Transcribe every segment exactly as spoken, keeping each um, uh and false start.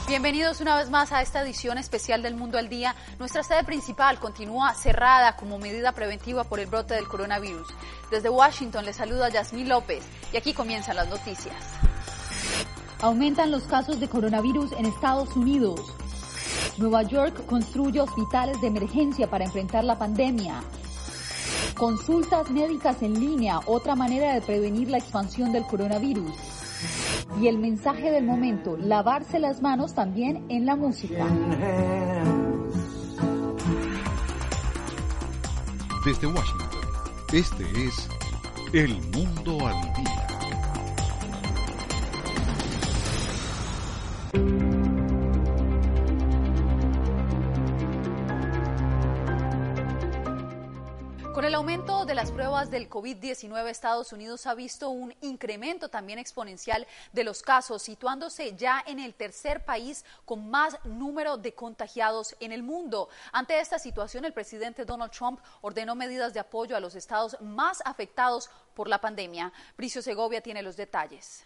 Bienvenidos una vez más a esta edición especial del Mundo al Día. Nuestra sede principal continúa cerrada como medida preventiva por el brote del coronavirus. Desde Washington les saluda Yasmín López y aquí comienzan las noticias. Aumentan los casos de coronavirus en Estados Unidos. Nueva York construye hospitales de emergencia para enfrentar la pandemia. Consultas médicas en línea, otra manera de prevenir la expansión del coronavirus. Y el mensaje del momento, lavarse las manos también en la música. Desde Washington, este es El Mundo al Día. Con el aumento de las pruebas del COVID diecinueve, Estados Unidos ha visto un incremento también exponencial de los casos, situándose ya en el tercer país con más número de contagiados en el mundo. Ante esta situación, el presidente Donald Trump ordenó medidas de apoyo a los estados más afectados por la pandemia. Bricio Segovia tiene los detalles.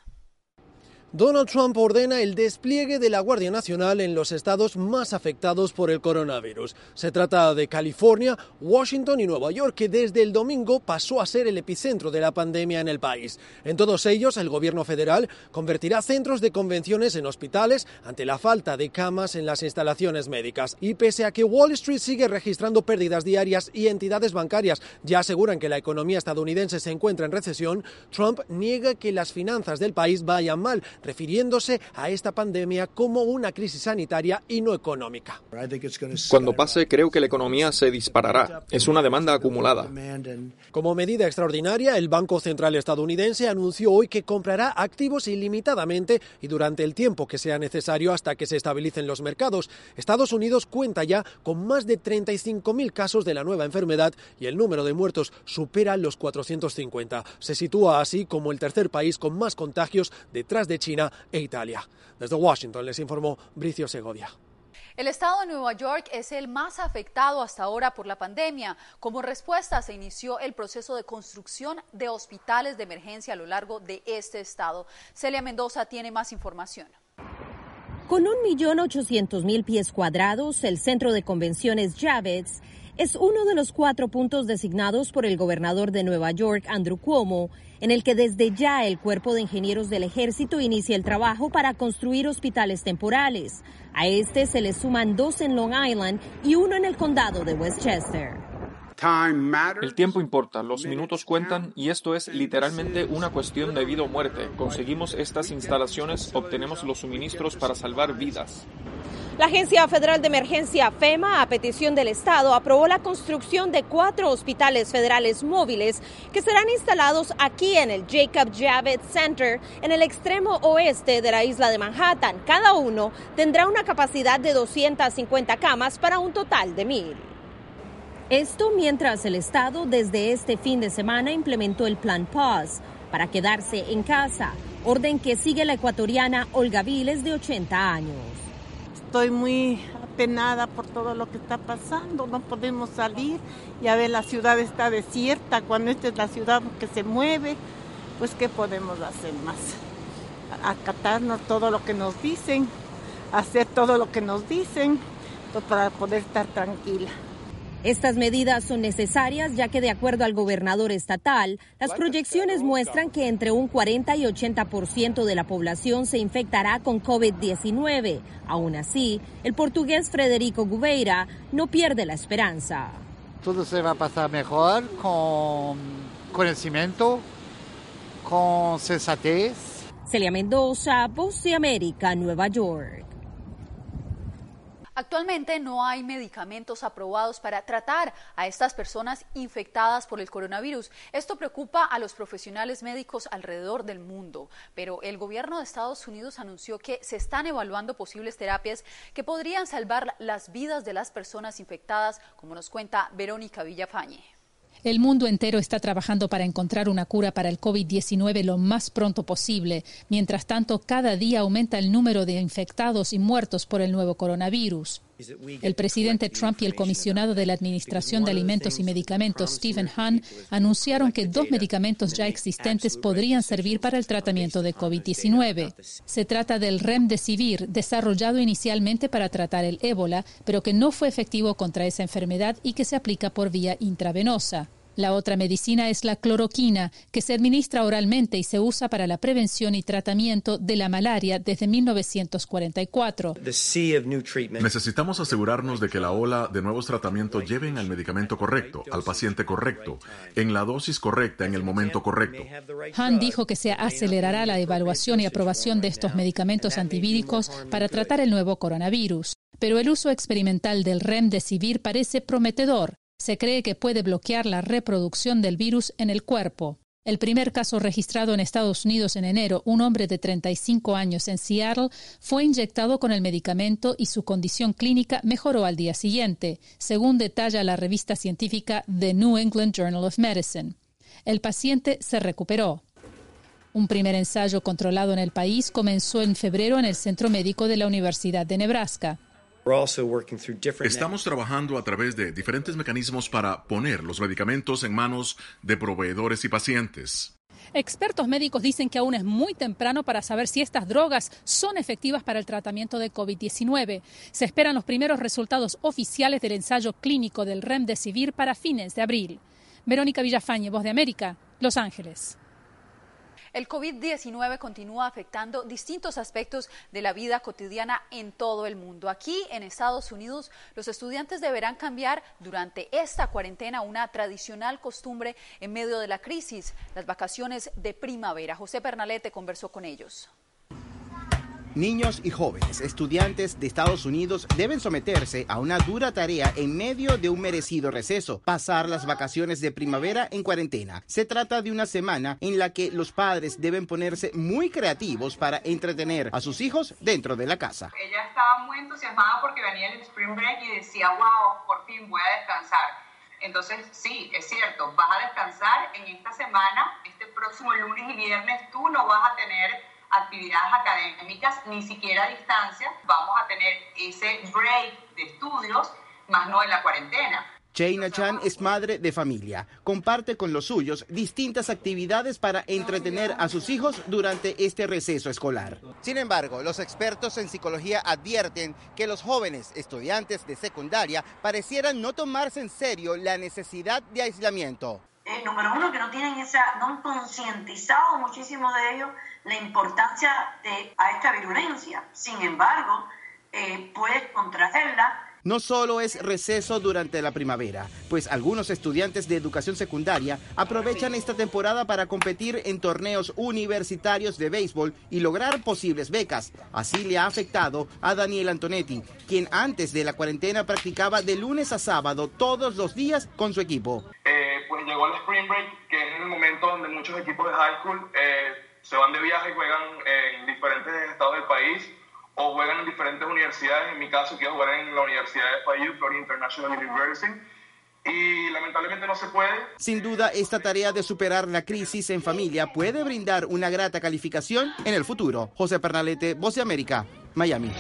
Donald Trump ordena el despliegue de la Guardia Nacional en los estados más afectados por el coronavirus. Se trata de California, Washington y Nueva York, que desde el domingo pasó a ser el epicentro de la pandemia en el país. En todos ellos, el gobierno federal convertirá centros de convenciones en hospitales ante la falta de camas en las instalaciones médicas. Y pese a que Wall Street sigue registrando pérdidas diarias y entidades bancarias ya aseguran que la economía estadounidense se encuentra en recesión, Trump niega que las finanzas del país vayan mal, refiriéndose a esta pandemia como una crisis sanitaria y no económica. Cuando pase, creo que la economía se disparará. Es una demanda acumulada. Como medida extraordinaria, el Banco Central estadounidense anunció hoy que comprará activos ilimitadamente y durante el tiempo que sea necesario hasta que se estabilicen los mercados. Estados Unidos cuenta ya con más de treinta y cinco mil casos de la nueva enfermedad y el número de muertos supera los cuatrocientos cincuenta. Se sitúa así como el tercer país con más contagios detrás de China China e Italia. Desde Washington les informó Bricio Segovia. El estado de Nueva York es el más afectado hasta ahora por la pandemia. Como respuesta se inició el proceso de construcción de hospitales de emergencia a lo largo de este estado. Celia Mendoza tiene más información. Con un millón ochocientos mil pies cuadrados, el centro de convenciones Javits es uno de los cuatro puntos designados por el gobernador de Nueva York, Andrew Cuomo, en el que desde ya el Cuerpo de Ingenieros del Ejército inicia el trabajo para construir hospitales temporales. A este se le suman dos en Long Island y uno en el condado de Westchester. El tiempo importa, los minutos cuentan y esto es literalmente una cuestión de vida o muerte. Conseguimos estas instalaciones, obtenemos los suministros para salvar vidas. La Agencia Federal de Emergencia FEMA, a petición del Estado, aprobó la construcción de cuatro hospitales federales móviles que serán instalados aquí en el Jacob Javits Center, en el extremo oeste de la isla de Manhattan. Cada uno tendrá una capacidad de doscientas cincuenta camas para un total de mil. Esto mientras el Estado desde este fin de semana implementó el Plan Pause para quedarse en casa, orden que sigue la ecuatoriana Olga Viles, de ochenta años. Estoy muy apenada por todo lo que está pasando, no podemos salir, ya ve, la ciudad está desierta, cuando esta es la ciudad que se mueve, pues ¿qué podemos hacer más? Acatarnos todo lo que nos dicen, hacer todo lo que nos dicen, pues para poder estar tranquila. Estas medidas son necesarias ya que, de acuerdo al gobernador estatal, las proyecciones muestran que entre un cuarenta y ochenta por ciento de la población se infectará con COVID diecinueve. Aún así, el portugués Frederico Gubeira no pierde la esperanza. Todo se va a pasar mejor con conocimiento, con sensatez. Celia Mendoza, Voz de América, Nueva York. Actualmente no hay medicamentos aprobados para tratar a estas personas infectadas por el coronavirus. Esto preocupa a los profesionales médicos alrededor del mundo, pero el gobierno de Estados Unidos anunció que se están evaluando posibles terapias que podrían salvar las vidas de las personas infectadas, como nos cuenta Verónica Villafañe. El mundo entero está trabajando para encontrar una cura para el COVID diecinueve lo más pronto posible. Mientras tanto, cada día aumenta el número de infectados y muertos por el nuevo coronavirus. El presidente Trump y el comisionado de la Administración de Alimentos y Medicamentos, Stephen Hahn, anunciaron que dos medicamentos ya existentes podrían servir para el tratamiento de COVID diecinueve. Se trata del Remdesivir, desarrollado inicialmente para tratar el ébola, pero que no fue efectivo contra esa enfermedad y que se aplica por vía intravenosa. La otra medicina es la cloroquina, que se administra oralmente y se usa para la prevención y tratamiento de la malaria desde mil novecientos cuarenta y cuatro. Necesitamos asegurarnos de que la ola de nuevos tratamientos lleven al medicamento correcto, al paciente correcto, en la dosis correcta, en el momento correcto. Hahn dijo que se acelerará la evaluación y aprobación de estos medicamentos antivíricos para tratar el nuevo coronavirus. Pero el uso experimental del Remdesivir parece prometedor. Se cree que puede bloquear la reproducción del virus en el cuerpo. El primer caso registrado en Estados Unidos en enero, un hombre de treinta y cinco años en Seattle, fue inyectado con el medicamento y su condición clínica mejoró al día siguiente, según detalla la revista científica The New England Journal of Medicine. El paciente se recuperó. Un primer ensayo controlado en el país comenzó en febrero en el Centro Médico de la Universidad de Nebraska. Estamos trabajando a través de diferentes mecanismos para poner los medicamentos en manos de proveedores y pacientes. Expertos médicos dicen que aún es muy temprano para saber si estas drogas son efectivas para el tratamiento de COVID diecinueve. Se esperan los primeros resultados oficiales del ensayo clínico del Remdesivir para fines de abril. Verónica Villafañe, Voz de América, Los Ángeles. El COVID diecinueve continúa afectando distintos aspectos de la vida cotidiana en todo el mundo. Aquí en Estados Unidos, los estudiantes deberán cambiar durante esta cuarentena una tradicional costumbre en medio de la crisis, las vacaciones de primavera. José Pernalete conversó con ellos. Niños y jóvenes estudiantes de Estados Unidos deben someterse a una dura tarea en medio de un merecido receso, pasar las vacaciones de primavera en cuarentena. Se trata de una semana en la que los padres deben ponerse muy creativos para entretener a sus hijos dentro de la casa. Ella estaba muy entusiasmada porque venía el Spring Break y decía, wow, por fin voy a descansar. Entonces, sí, es cierto, vas a descansar en esta semana, este próximo lunes y viernes tú no vas a tener actividades académicas, ni siquiera a distancia. Vamos a tener ese break de estudios, más no en la cuarentena. Chaina Chan es madre de familia. Comparte con los suyos distintas actividades para entretener a sus hijos durante este receso escolar. Sin embargo, los expertos en psicología advierten que los jóvenes estudiantes de secundaria parecieran no tomarse en serio la necesidad de aislamiento. Eh, número uno, que no tienen esa, no han concientizado muchísimo de ellos la importancia de a esta virulencia. Sin embargo, eh, puedes contraerla. No solo es receso durante la primavera, pues algunos estudiantes de educación secundaria aprovechan esta temporada para competir en torneos universitarios de béisbol y lograr posibles becas. Así le ha afectado a Daniel Antonetti, quien antes de la cuarentena practicaba de lunes a sábado todos los días con su equipo. Eh, pues llegó el Spring Break, que es el momento donde muchos equipos de high school eh, se van de viaje y juegan en diferentes estados del país, o juegan en diferentes universidades. En mi caso, quiero jugar en la Universidad de F I U, Florida International University, y lamentablemente no se puede. Sin duda, esta tarea de superar la crisis en familia puede brindar una grata calificación en el futuro. José Pernalete, Voz de América, Miami.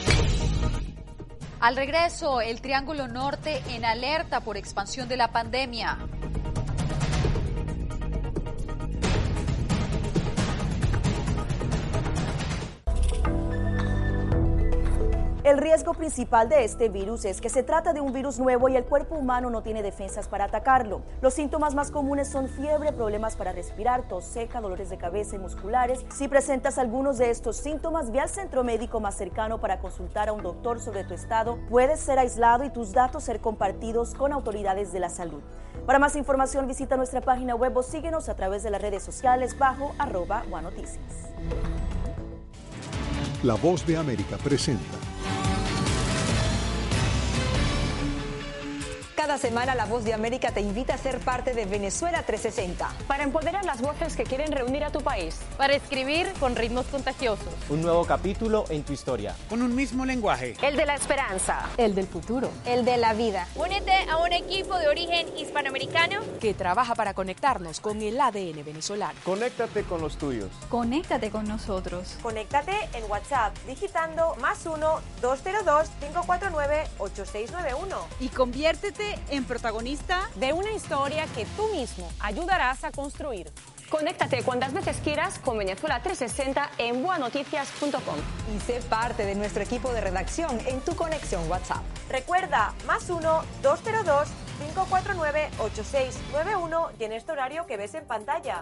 Al regreso, el Triángulo Norte en alerta por expansión de la pandemia. El riesgo principal de este virus es que se trata de un virus nuevo y el cuerpo humano no tiene defensas para atacarlo. Los síntomas más comunes son fiebre, problemas para respirar, tos seca, dolores de cabeza y musculares. Si presentas algunos de estos síntomas, ve al centro médico más cercano para consultar a un doctor sobre tu estado. Puedes ser aislado y tus datos ser compartidos con autoridades de la salud. Para más información, visita nuestra página web o síguenos a través de las redes sociales bajo arroba Guanoticias. La Voz de América presenta. Cada semana La Voz de América te invita a ser parte de Venezuela trescientos sesenta. Para empoderar las voces que quieren reunir a tu país. Para escribir con ritmos contagiosos. Un nuevo capítulo en tu historia. Con un mismo lenguaje. El de la esperanza. El del futuro. El de la vida. Únete a un equipo de origen hispanoamericano que trabaja para conectarnos con el A D N venezolano. Conéctate con los tuyos. Conéctate con nosotros. Conéctate en WhatsApp digitando más uno dos cero dos cinco cuatro nueve ocho seis nueve uno. Y conviértete en protagonista de una historia que tú mismo ayudarás a construir. Conéctate cuantas veces quieras con Venezuela trescientos sesenta en boa noticias punto com. Y sé parte de nuestro equipo de redacción en tu conexión WhatsApp. Recuerda, más uno dos cero dos cinco cuatro nueve ocho seis nueve uno y en este horario que ves en pantalla.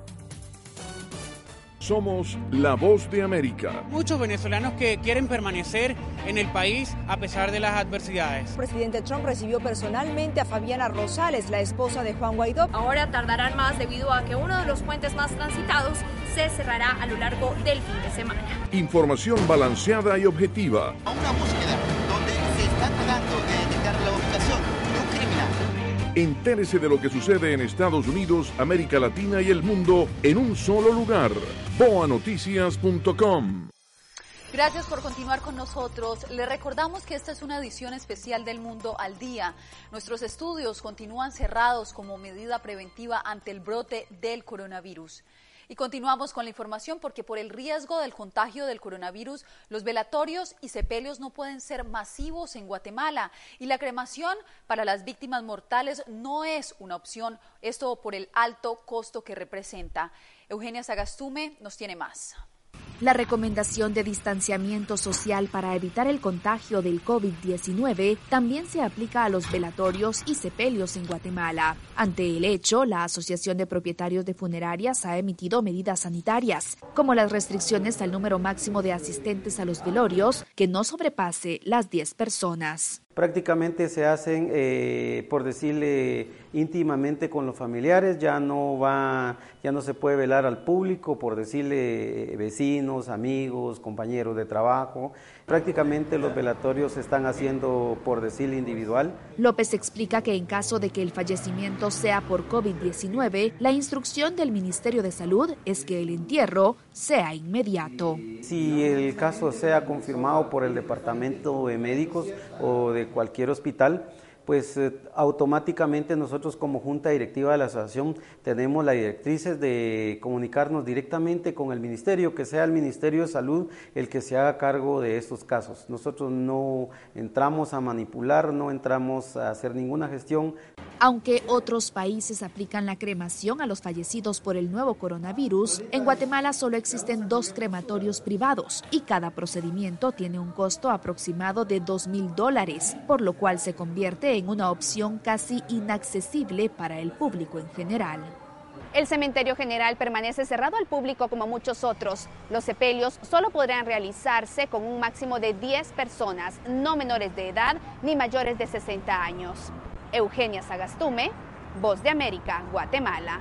Somos la voz de América. Muchos venezolanos que quieren permanecer en el país a pesar de las adversidades. El presidente Trump recibió personalmente a Fabiana Rosales, la esposa de Juan Guaidó. Ahora tardarán más debido a que uno de los puentes más transitados se cerrará a lo largo del fin de semana. Información balanceada y objetiva. A una búsqueda donde se está tratando de detectar la ubicación de un criminal. Entérese de lo que sucede en Estados Unidos, América Latina y el mundo en un solo lugar. boa noticias punto com. Gracias por continuar con nosotros. Le recordamos que esta es una edición especial del Mundo al Día. Nuestros estudios continúan cerrados como medida preventiva ante el brote del coronavirus. Y continuamos con la información porque por el riesgo del contagio del coronavirus, los velatorios y sepelios no pueden ser masivos en Guatemala y la cremación para las víctimas mortales no es una opción, esto por el alto costo que representa. Eugenia Sagastume nos tiene más. La recomendación de distanciamiento social para evitar el contagio del COVID diecinueve también se aplica a los velatorios y sepelios en Guatemala. Ante el hecho, la Asociación de Propietarios de Funerarias ha emitido medidas sanitarias, como las restricciones al número máximo de asistentes a los velorios, que no sobrepase las diez personas. Prácticamente se hacen, eh, por decirle, íntimamente con los familiares, ya no va, ya no se puede velar al público, por decirle, vecinos, amigos, compañeros de trabajo. Prácticamente los velatorios se están haciendo, por decirle, individual. López explica que en caso de que el fallecimiento sea por COVID diecinueve, la instrucción del Ministerio de Salud es que el entierro sea inmediato. Si el caso sea confirmado por el Departamento de Médicos o de cualquier hospital, pues eh, automáticamente nosotros como Junta Directiva de la Asociación tenemos las directrices de comunicarnos directamente con el Ministerio, que sea el Ministerio de Salud el que se haga cargo de estos casos. Nosotros no entramos a manipular, no entramos a hacer ninguna gestión. Aunque otros países aplican la cremación a los fallecidos por el nuevo coronavirus, en Guatemala solo existen dos crematorios privados y cada procedimiento tiene un costo aproximado de dos mil dólares, por lo cual se convierte en una opción casi inaccesible para el público en general. El cementerio general permanece cerrado al público como muchos otros. Los sepelios solo podrán realizarse con un máximo de diez personas, no menores de edad ni mayores de sesenta años. Eugenia Sagastume, Voz de América, Guatemala.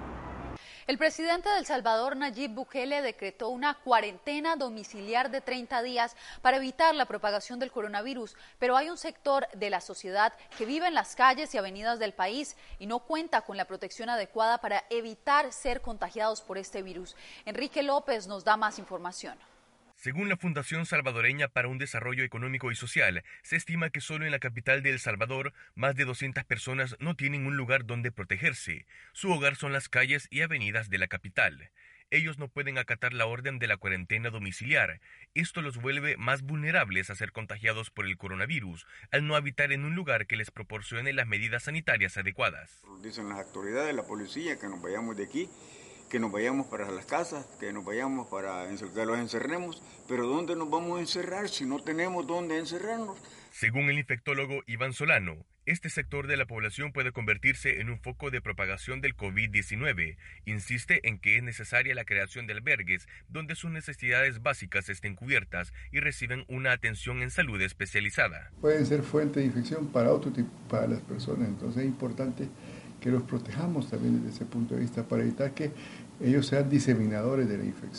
El presidente de El Salvador, Nayib Bukele, decretó una cuarentena domiciliar de treinta días para evitar la propagación del coronavirus, pero hay un sector de la sociedad que vive en las calles y avenidas del país y no cuenta con la protección adecuada para evitar ser contagiados por este virus. Enrique López nos da más información. Según la Fundación Salvadoreña para un Desarrollo Económico y Social, se estima que solo en la capital de El Salvador, más de doscientas personas no tienen un lugar donde protegerse. Su hogar son las calles y avenidas de la capital. Ellos no pueden acatar la orden de la cuarentena domiciliar. Esto los vuelve más vulnerables a ser contagiados por el coronavirus, al no habitar en un lugar que les proporcione las medidas sanitarias adecuadas. Dicen las autoridades, la policía, que nos vayamos de aquí, que nos vayamos para las casas, que nos vayamos para que los encerremos, pero ¿dónde nos vamos a encerrar si no tenemos dónde encerrarnos? Según el infectólogo Iván Solano, este sector de la población puede convertirse en un foco de propagación del COVID diecinueve. Insiste en que es necesaria la creación de albergues donde sus necesidades básicas estén cubiertas y reciban una atención en salud especializada. Pueden ser fuente de infección para otro tipo, para las personas, entonces es importante que los protejamos también desde ese punto de vista para evitar que ellos sean diseminadores de la infección.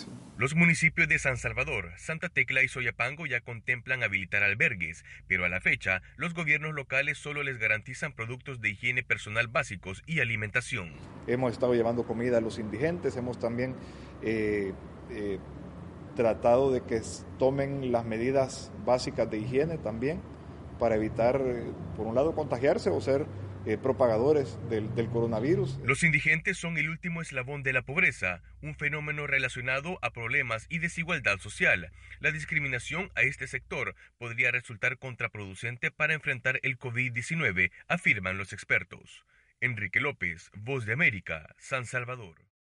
Los municipios de San Salvador, Santa Tecla y Soyapango ya contemplan habilitar albergues, pero a la fecha, los gobiernos locales solo les garantizan productos de higiene personal básicos y alimentación. Hemos estado llevando comida a los indigentes, hemos también eh, eh, tratado de que tomen las medidas básicas de higiene también para evitar, por un lado, contagiarse o ser Eh, propagadores del, del coronavirus. Los indigentes son el último eslabón de la pobreza, un fenómeno relacionado a problemas y desigualdad social. La discriminación a este sector podría resultar contraproducente para enfrentar el COVID diecinueve, afirman los expertos. Enrique López, Voz de América, San Salvador.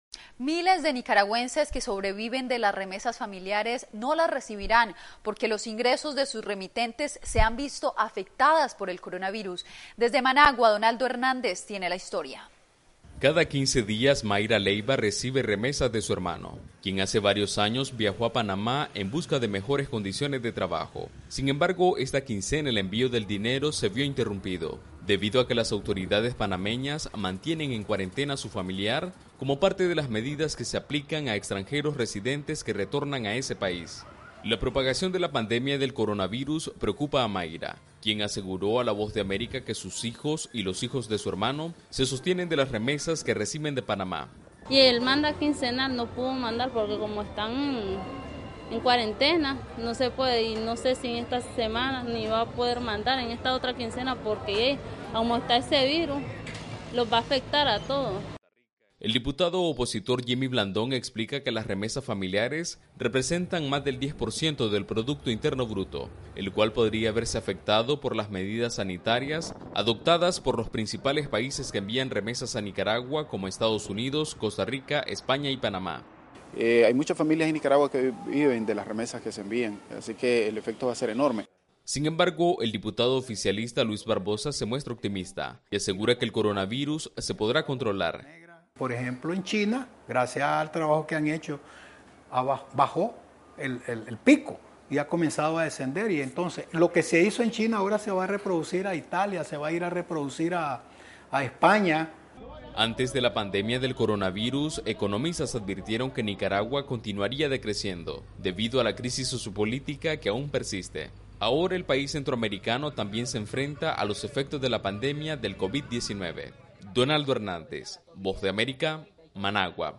Miles de nicaragüenses que sobreviven de las remesas familiares no las recibirán porque los ingresos de sus remitentes se han visto afectadas por el coronavirus. Desde Managua, Donaldo Hernández tiene la historia. Cada quince días, Mayra Leiva recibe remesas de su hermano, quien hace varios años viajó a Panamá en busca de mejores condiciones de trabajo. Sin embargo, esta quincena el envío del dinero se vio interrumpido, debido a que las autoridades panameñas mantienen en cuarentena a su familiar como parte de las medidas que se aplican a extranjeros residentes que retornan a ese país. La propagación de la pandemia del coronavirus preocupa a Mayra, quien aseguró a La Voz de América que sus hijos y los hijos de su hermano se sostienen de las remesas que reciben de Panamá. Y él manda quincenal, no pudo mandar porque como están en cuarentena, no se puede, y no sé si en esta semana ni va a poder mandar en esta otra quincena porque como está ese virus, los va a afectar a todos. El diputado opositor Jimmy Blandón explica que las remesas familiares representan más del diez por ciento del Producto Interno Bruto, el cual podría verse afectado por las medidas sanitarias adoptadas por los principales países que envían remesas a Nicaragua, como Estados Unidos, Costa Rica, España y Panamá. Eh, hay muchas familias en Nicaragua que viven de las remesas que se envían, así que el efecto va a ser enorme. Sin embargo, el diputado oficialista Luis Barbosa se muestra optimista y asegura que el coronavirus se podrá controlar. Por ejemplo, en China, gracias al trabajo que han hecho, bajó el, el, el pico y ha comenzado a descender. Y entonces, lo que se hizo en China ahora se va a reproducir a Italia, se va a ir a reproducir a, a España. Antes de la pandemia del coronavirus, economistas advirtieron que Nicaragua continuaría decreciendo debido a la crisis sociopolítica que aún persiste. Ahora el país centroamericano también se enfrenta a los efectos de la pandemia del COVID diecinueve. Donaldo Hernández, Voz de América, Managua.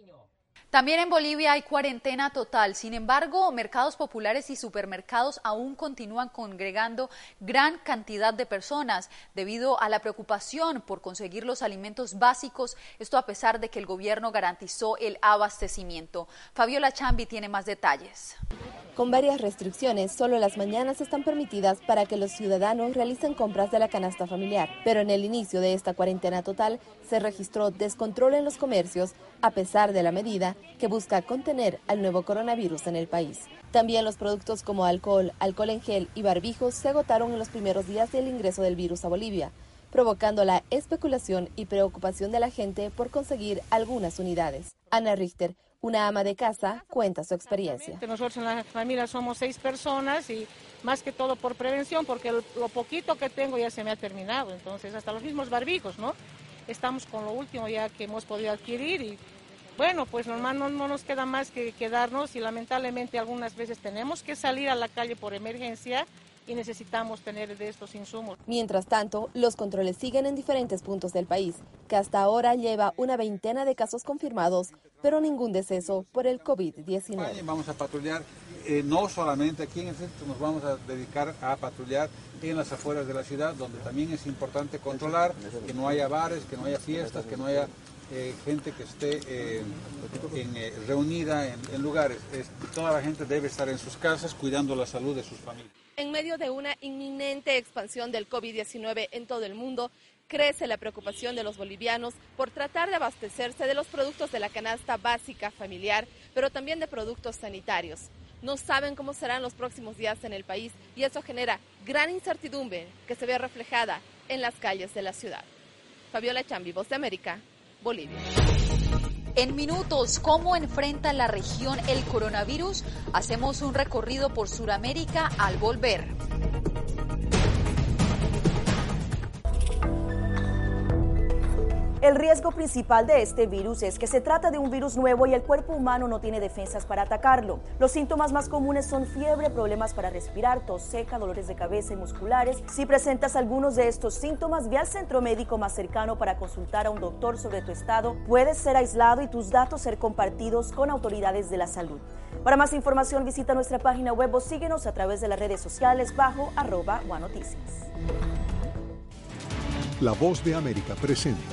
También en Bolivia hay cuarentena total. Sin embargo, mercados populares y supermercados aún continúan congregando gran cantidad de personas debido a la preocupación por conseguir los alimentos básicos, esto a pesar de que el gobierno garantizó el abastecimiento. Fabiola Chambi tiene más detalles. Con varias restricciones, solo las mañanas están permitidas para que los ciudadanos realicen compras de la canasta familiar. Pero en el inicio de esta cuarentena total se registró descontrol en los comercios, a pesar de la medida que busca contener al nuevo coronavirus en el país. También los productos como alcohol, alcohol en gel y barbijos se agotaron en los primeros días del ingreso del virus a Bolivia, provocando la especulación y preocupación de la gente por conseguir algunas unidades. Ana Richter, una ama de casa, cuenta su experiencia. Nosotros en la familia somos seis personas y más que todo por prevención, porque lo poquito que tengo ya se me ha terminado, entonces hasta los mismos barbijos, ¿no? Estamos con lo último ya que hemos podido adquirir y bueno, pues normal no, no nos queda más que quedarnos y lamentablemente algunas veces tenemos que salir a la calle por emergencia y necesitamos tener de estos insumos. Mientras tanto, los controles siguen en diferentes puntos del país, que hasta ahora lleva una veintena de casos confirmados, pero ningún deceso por el COVID diecinueve. Vamos a patrullar, eh, no solamente aquí en el centro, nos vamos a dedicar a patrullar en las afueras de la ciudad, donde también es importante controlar que no haya bares, que no haya fiestas, que no haya eh, gente que esté eh, en, eh, reunida en, en lugares. Es, toda la gente debe estar en sus casas cuidando la salud de sus familias. En medio de una inminente expansión del COVID diecinueve en todo el mundo, crece la preocupación de los bolivianos por tratar de abastecerse de los productos de la canasta básica familiar, pero también de productos sanitarios. No saben cómo serán los próximos días en el país y eso genera gran incertidumbre que se ve reflejada en las calles de la ciudad. Fabiola Chambi, Voz de América, Bolivia. En minutos, ¿cómo enfrenta la región el coronavirus? Hacemos un recorrido por Sudamérica al volver. El riesgo principal de este virus es que se trata de un virus nuevo y el cuerpo humano no tiene defensas para atacarlo. Los síntomas más comunes son fiebre, problemas para respirar, tos seca, dolores de cabeza y musculares. Si presentas algunos de estos síntomas, ve al centro médico más cercano para consultar a un doctor sobre tu estado. Puedes ser aislado y tus datos ser compartidos con autoridades de la salud. Para más información, visita nuestra página web o síguenos a través de las redes sociales bajo arroba guanoticias. La Voz de América presenta.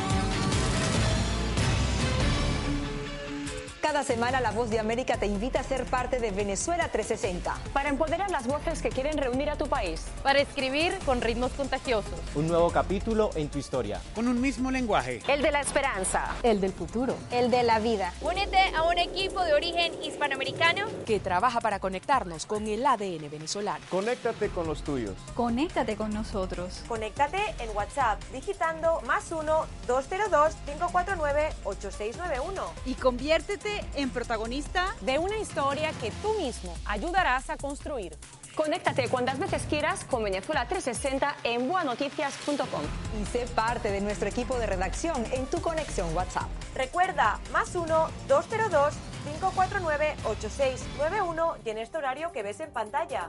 Cada semana La Voz de América te invita a ser parte de Venezuela trescientos sesenta. Para empoderar las voces que quieren reunir a tu país. Para escribir con ritmos contagiosos. Un nuevo capítulo en tu historia. Con un mismo lenguaje. El de la esperanza. El del futuro. El de la vida. Únete a un equipo de origen hispanoamericano que trabaja para conectarnos con el A D N venezolano. Conéctate con los tuyos. Conéctate con nosotros. Conéctate en WhatsApp digitando más uno dos cero dos cinco cuatro nueve ocho seis nueve uno. Y conviértete en protagonista de una historia que tú mismo ayudarás a construir. Conéctate cuantas veces quieras con Venezuela trescientos sesenta en boa noticias punto com. Y sé parte de nuestro equipo de redacción en tu conexión WhatsApp. Recuerda, más uno dos cero dos cinco cuatro nueve ocho seis nueve uno y en este horario que ves en pantalla.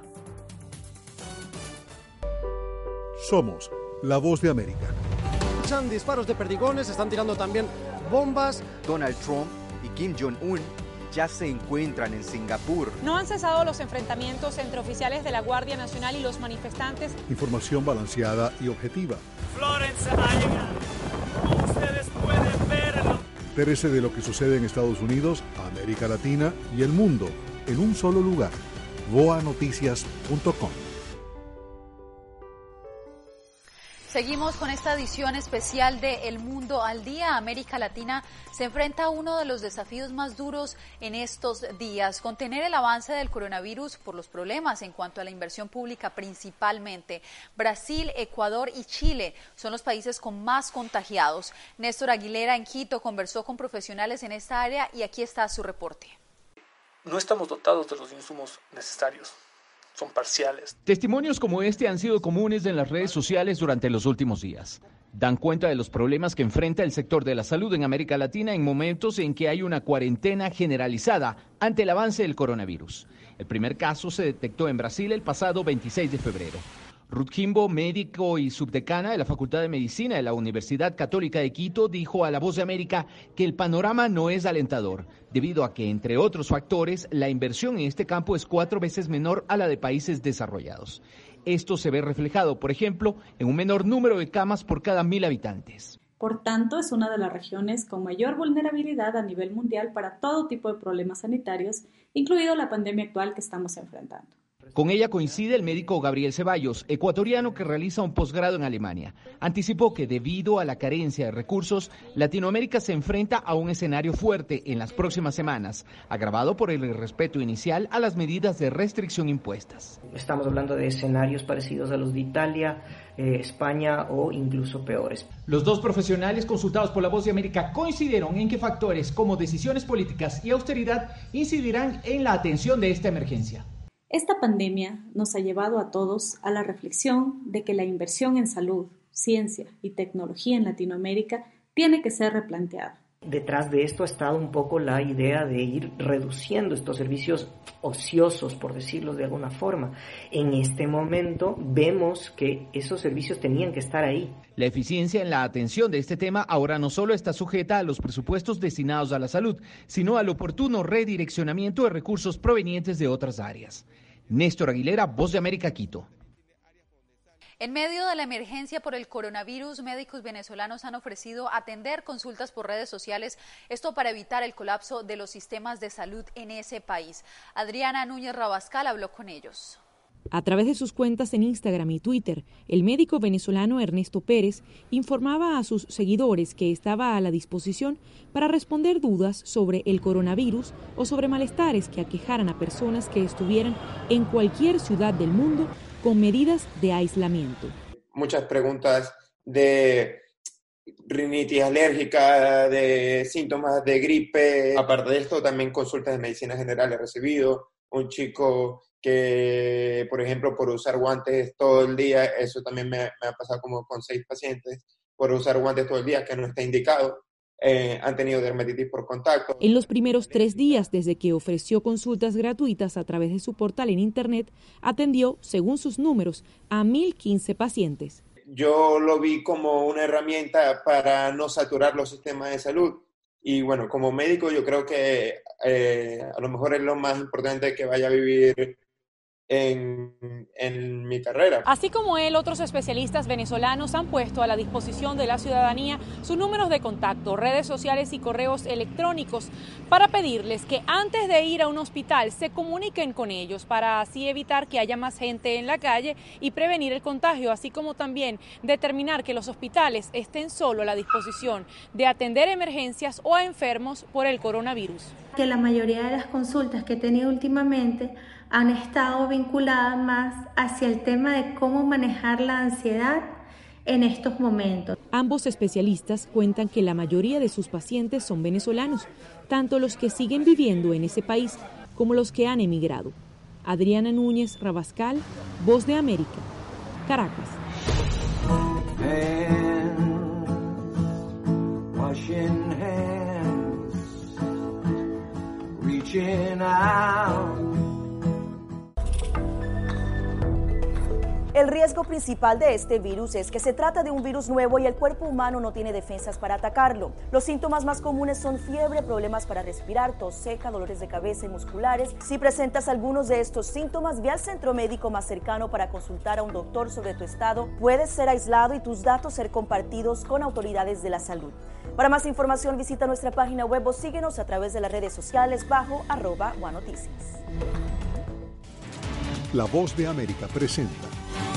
Somos La Voz de América. Escuchan disparos de perdigones, están tirando también bombas. Donald Trump y Kim Jong-un ya se encuentran en Singapur. No han cesado los enfrentamientos entre oficiales de la Guardia Nacional y los manifestantes. Información balanceada y objetiva. Florence ha llegado. Como ustedes pueden verlo. Entérese de lo que sucede en Estados Unidos, América Latina y el mundo en un solo lugar. boa noticias punto com. Seguimos con esta edición especial de El Mundo al Día. América Latina se enfrenta a uno de los desafíos más duros en estos días, contener el avance del coronavirus por los problemas en cuanto a la inversión pública principalmente. Brasil, Ecuador y Chile son los países con más contagiados. Néstor Aguilera en Quito conversó con profesionales en esta área y aquí está su reporte. No estamos dotados de los insumos necesarios. Son parciales. Testimonios como este han sido comunes en las redes sociales durante los últimos días. Dan cuenta de los problemas que enfrenta el sector de la salud en América Latina en momentos en que hay una cuarentena generalizada ante el avance del coronavirus. El primer caso se detectó en Brasil el pasado veintiséis de febrero. Ruth Kimbo, médico y subdecana de la Facultad de Medicina de la Universidad Católica de Quito, dijo a La Voz de América que el panorama no es alentador, debido a que, entre otros factores, la inversión en este campo es cuatro veces menor a la de países desarrollados. Esto se ve reflejado, por ejemplo, en un menor número de camas por cada mil habitantes. Por tanto, es una de las regiones con mayor vulnerabilidad a nivel mundial para todo tipo de problemas sanitarios, incluido la pandemia actual que estamos enfrentando. Con ella coincide el médico Gabriel Ceballos, ecuatoriano que realiza un posgrado en Alemania. Anticipó que debido a la carencia de recursos, Latinoamérica se enfrenta a un escenario fuerte en las próximas semanas, agravado por el irrespeto inicial a las medidas de restricción impuestas. Estamos hablando de escenarios parecidos a los de Italia, eh, España o incluso peores. Los dos profesionales consultados por La Voz de América coincidieron en que factores como decisiones políticas y austeridad incidirán en la atención de esta emergencia. Esta pandemia nos ha llevado a todos a la reflexión de que la inversión en salud, ciencia y tecnología en Latinoamérica tiene que ser replanteada. Detrás de esto ha estado un poco la idea de ir reduciendo estos servicios ociosos, por decirlo de alguna forma. En este momento vemos que esos servicios tenían que estar ahí. La eficiencia en la atención de este tema ahora no solo está sujeta a los presupuestos destinados a la salud, sino al oportuno redireccionamiento de recursos provenientes de otras áreas. Néstor Aguilera, Voz de América, Quito. En medio de la emergencia por el coronavirus, médicos venezolanos han ofrecido atender consultas por redes sociales, esto para evitar el colapso de los sistemas de salud en ese país. Adriana Núñez Rabascal habló con ellos. A través de sus cuentas en Instagram y Twitter, el médico venezolano Ernesto Pérez informaba a sus seguidores que estaba a la disposición para responder dudas sobre el coronavirus o sobre malestares que aquejaran a personas que estuvieran en cualquier ciudad del mundo con medidas de aislamiento. Muchas preguntas de rinitis alérgica, de síntomas de gripe. Aparte de esto, también consultas de medicina general he recibido. Un chico que, por ejemplo, por usar guantes todo el día, eso también me, me ha pasado como con seis pacientes, por usar guantes todo el día, que no está indicado. Eh, han tenido dermatitis por contacto. En los primeros tres días desde que ofreció consultas gratuitas a través de su portal en Internet, atendió, según sus números, a mil quince pacientes. Yo lo vi como una herramienta para no saturar los sistemas de salud. Y bueno, como médico yo creo que eh, a lo mejor es lo más importante que vaya a vivir En, en mi carrera. Así como él, otros especialistas venezolanos han puesto a la disposición de la ciudadanía sus números de contacto, redes sociales y correos electrónicos para pedirles que antes de ir a un hospital se comuniquen con ellos para así evitar que haya más gente en la calle y prevenir el contagio, así como también determinar que los hospitales estén solo a la disposición de atender emergencias o a enfermos por el coronavirus. Que la mayoría de las consultas que he tenido últimamente han estado vinculadas más hacia el tema de cómo manejar la ansiedad en estos momentos. Ambos especialistas cuentan que la mayoría de sus pacientes son venezolanos, tanto los que siguen viviendo en ese país como los que han emigrado. Adriana Núñez Rabascal, Voz de América, Caracas. El riesgo principal de este virus es que se trata de un virus nuevo y el cuerpo humano no tiene defensas para atacarlo. Los síntomas más comunes son fiebre, problemas para respirar, tos seca, dolores de cabeza y musculares. Si presentas algunos de estos síntomas, ve al centro médico más cercano para consultar a un doctor sobre tu estado. Puedes ser aislado y tus datos ser compartidos con autoridades de la salud. Para más información, visita nuestra página web o síguenos a través de las redes sociales bajo arroba guanoticias. La Voz de América presenta.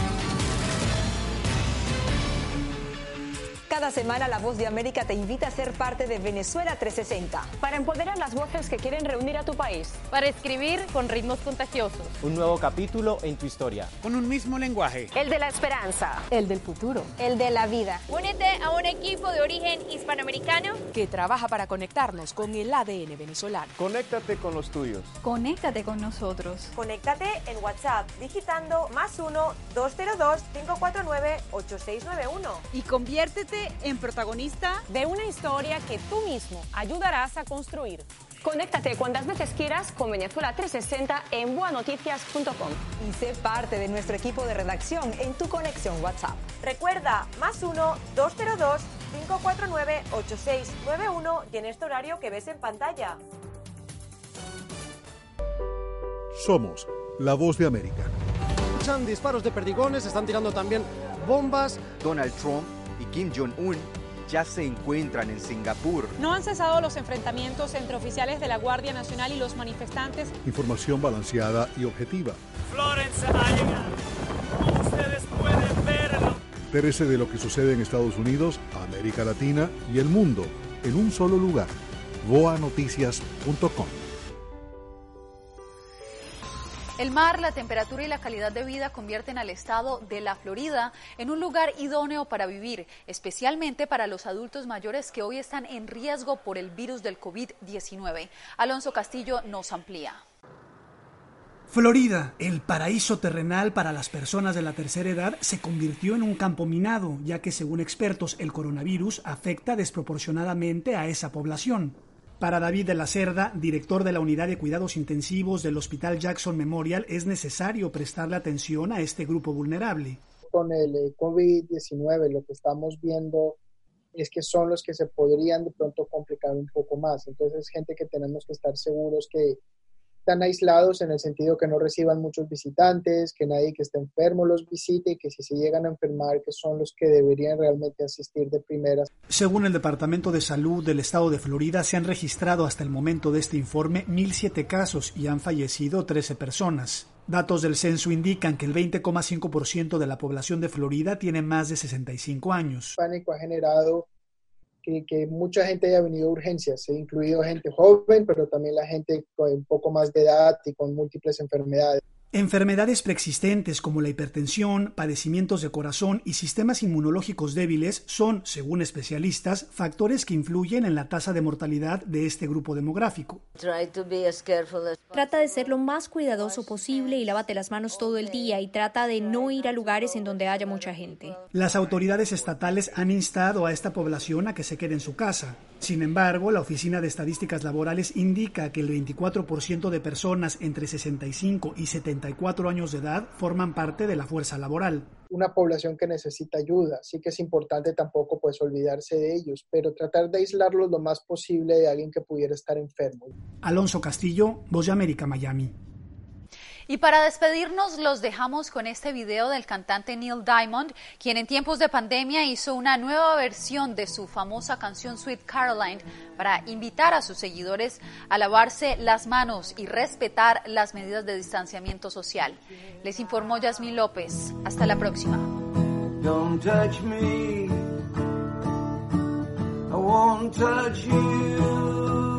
Cada semana La Voz de América te invita a ser parte de Venezuela trescientos sesenta. Para empoderar las voces que quieren reunir a tu país. Para escribir con ritmos contagiosos. Un nuevo capítulo en tu historia. Con un mismo lenguaje. El de la esperanza. El del futuro. El de la vida. Únete a un equipo de origen hispanoamericano que trabaja para conectarnos con el A D N venezolano. Conéctate con los tuyos. Conéctate con nosotros. Conéctate en WhatsApp digitando más uno dos cero dos cinco cuatro nueve ocho seis nueve uno. Y conviértete en protagonista de una historia que tú mismo ayudarás a construir. Conéctate cuantas veces quieras con Venezuela trescientos sesenta en boa noticias punto com. Y sé parte de nuestro equipo de redacción en tu conexión WhatsApp. Recuerda, más uno dos cero dos cinco cuatro nueve ocho seis nueve uno y en este horario que ves en pantalla. Somos La Voz de América. Escuchan disparos de perdigones, están tirando también bombas. Donald Trump y Kim Jong-un ya se encuentran en Singapur. No han cesado los enfrentamientos entre oficiales de la Guardia Nacional y los manifestantes. Información balanceada y objetiva. Florence ha llegado. Ustedes pueden verlo. Entérese de lo que sucede en Estados Unidos, América Latina y el mundo en un solo lugar. boa noticias punto com. El mar, la temperatura y la calidad de vida convierten al estado de la Florida en un lugar idóneo para vivir, especialmente para los adultos mayores que hoy están en riesgo por el virus del COVID diecinueve. Alonso Castillo nos amplía. Florida, el paraíso terrenal para las personas de la tercera edad, se convirtió en un campo minado, ya que según expertos el coronavirus afecta desproporcionadamente a esa población. Para David de la Cerda, director de la Unidad de Cuidados Intensivos del Hospital Jackson Memorial, es necesario prestarle atención a este grupo vulnerable. Con el COVID diecinueve lo que estamos viendo es que son los que se podrían de pronto complicar un poco más. Entonces es gente que tenemos que estar seguros que están aislados en el sentido que no reciban muchos visitantes, que nadie que esté enfermo los visite y que si se llegan a enfermar, que son los que deberían realmente asistir de primeras. Según el Departamento de Salud del Estado de Florida, se han registrado hasta el momento de este informe mil siete casos y han fallecido trece personas. Datos del censo indican que el veinte coma cinco por ciento de la población de Florida tiene más de sesenta y cinco años. El pánico ha generado Que, que mucha gente haya venido a urgencias, he incluido gente joven, pero también la gente con un poco más de edad y con múltiples enfermedades. Enfermedades preexistentes como la hipertensión, padecimientos de corazón y sistemas inmunológicos débiles son, según especialistas, factores que influyen en la tasa de mortalidad de este grupo demográfico. Trata de ser lo más cuidadoso posible y lávate las manos todo el día y trata de no ir a lugares en donde haya mucha gente. Las autoridades estatales han instado a esta población a que se quede en su casa. Sin embargo, la Oficina de Estadísticas Laborales indica que el veinticuatro por ciento de personas entre sesenta y cinco y setenta y cuatro años de edad forman parte de la fuerza laboral. Una población que necesita ayuda, sí que es importante tampoco pues olvidarse de ellos, pero tratar de aislarlos lo más posible de alguien que pudiera estar enfermo. Alonso Castillo, Voz de América, Miami. Y para despedirnos los dejamos con este video del cantante Neil Diamond, quien en tiempos de pandemia hizo una nueva versión de su famosa canción Sweet Caroline para invitar a sus seguidores a lavarse las manos y respetar las medidas de distanciamiento social. Les informó Yasmín López. Hasta la próxima. Don't touch me. I won't touch you.